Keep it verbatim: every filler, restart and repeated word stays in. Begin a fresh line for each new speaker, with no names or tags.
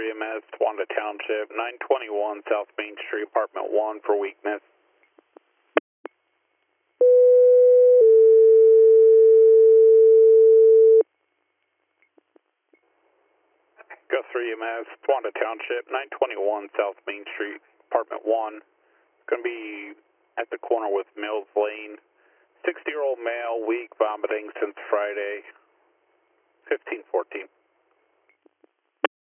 three M S, Wanda Township, nine twenty-one South Main Street, Apartment one for weakness. Go three M S, Wanda Township, nine twenty-one South Main Street, Apartment one. Going to be at the corner with Mills Lane. sixty-year-old male, weak, vomiting since Friday, fifteen fourteen.